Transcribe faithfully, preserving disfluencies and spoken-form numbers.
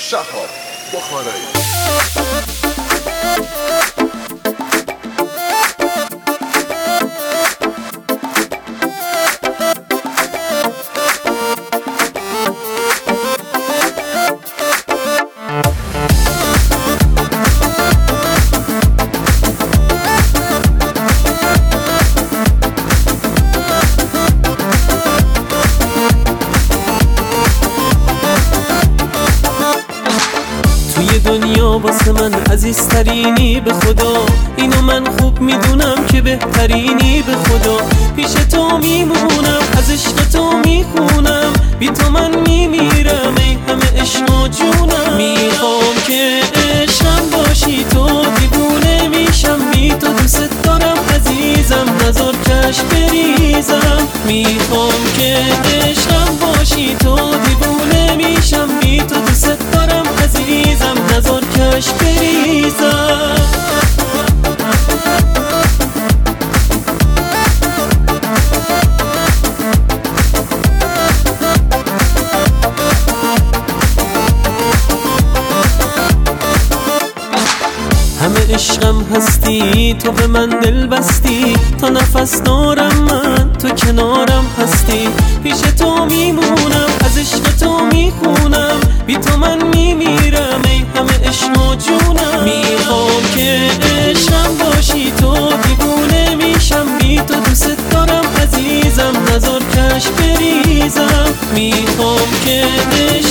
شهاب بخارایی. دنیا واسه من عزیزترینی به خدا، اینو من خوب میدونم که بهترینی به خدا. پیش تو میمونم، از عشق تو میخونم، بی تو من میمیرم ای همه عشق و جونم. میخوام که عشقم باشی تو، دیوونه میشم بی تو، دوست دارم عزیزم نزار کش بریزم. میخوام که عشقم باشی تو، دیوونه میشم بی تو، دوست دارم عزیزم نزار کش بریزم. همه عشقم هستی، تو به من دل بستی، تا نفس دارم من تو کنارم هستی. پیش تو میمونم، از عشق تو میخونم، بی تو من میمیرم ای همه عشق و جونم. میخوام که عشقم باشی تو، دیوونه میشم بی تو، دوست دارم عزیزم نزار کش بریزم. میخوام که